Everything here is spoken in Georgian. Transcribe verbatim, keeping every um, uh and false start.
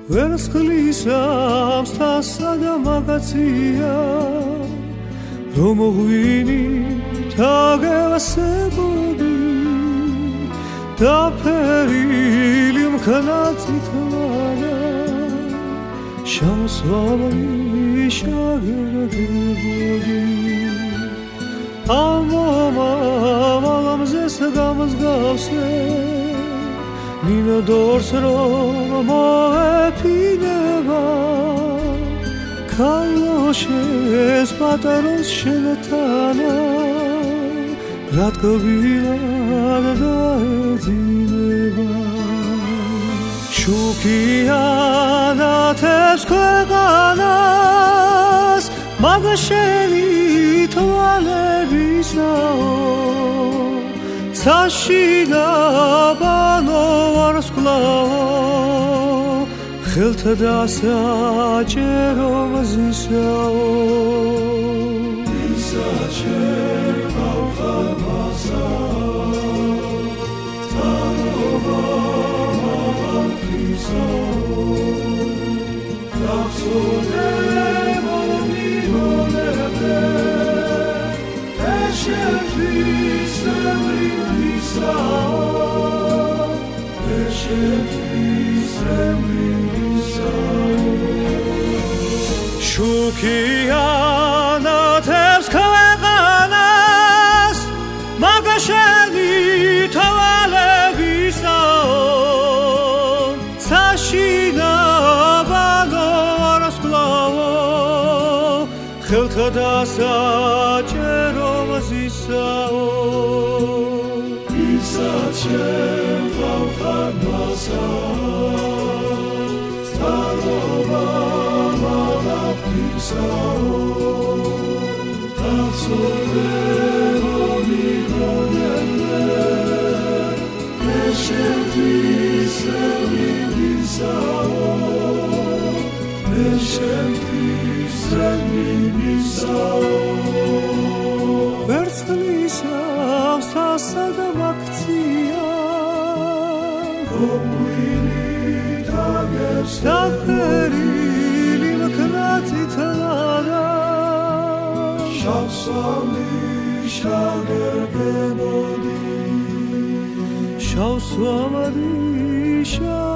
ვერცხლის ამსთასა და მაგაცია რომ ღვინით აგევასებოდი დაფერილი მქნაცით ლანა შავსვავი შაგერდებოდი ამომავალამზეს გამსგავსე მინდორს რომ მოეფინება ქალოშეს პატაროს შენთანა რა თქვილად დაეძინება შუქიანათებს ქვეყანას მაგ შენი თვალებისაო ცაში დაბანო ვარსკვლავო ხელთა დასაჭერო მზისაო ისაჭერვავ ხალხასაო თანობა მამამთისაო გახსოვდება მიგონებდე ეშერთვის ემრინდისაო ეშერთვის ემრინდისაო შუქიანათებს ქვეყანას მაგ შენი თვალებისაო ცაში დაბანო ვარსკვლავო ხელთა დასაჭერო მზისაო ისაჭერვავ ხალხასაო თანობა მამამთისაო გახსოვდება მიგონებდე ეშერთვის ემრინდისაო ეშერთვის ემრინდისაო ვერცხლის ამსთასა და მაგაცია რომ ღვინით აგებს დაფერილი მქნაცით ლანა შავსვავი შაგერდებოდი შავსვავი შაგერდებოდი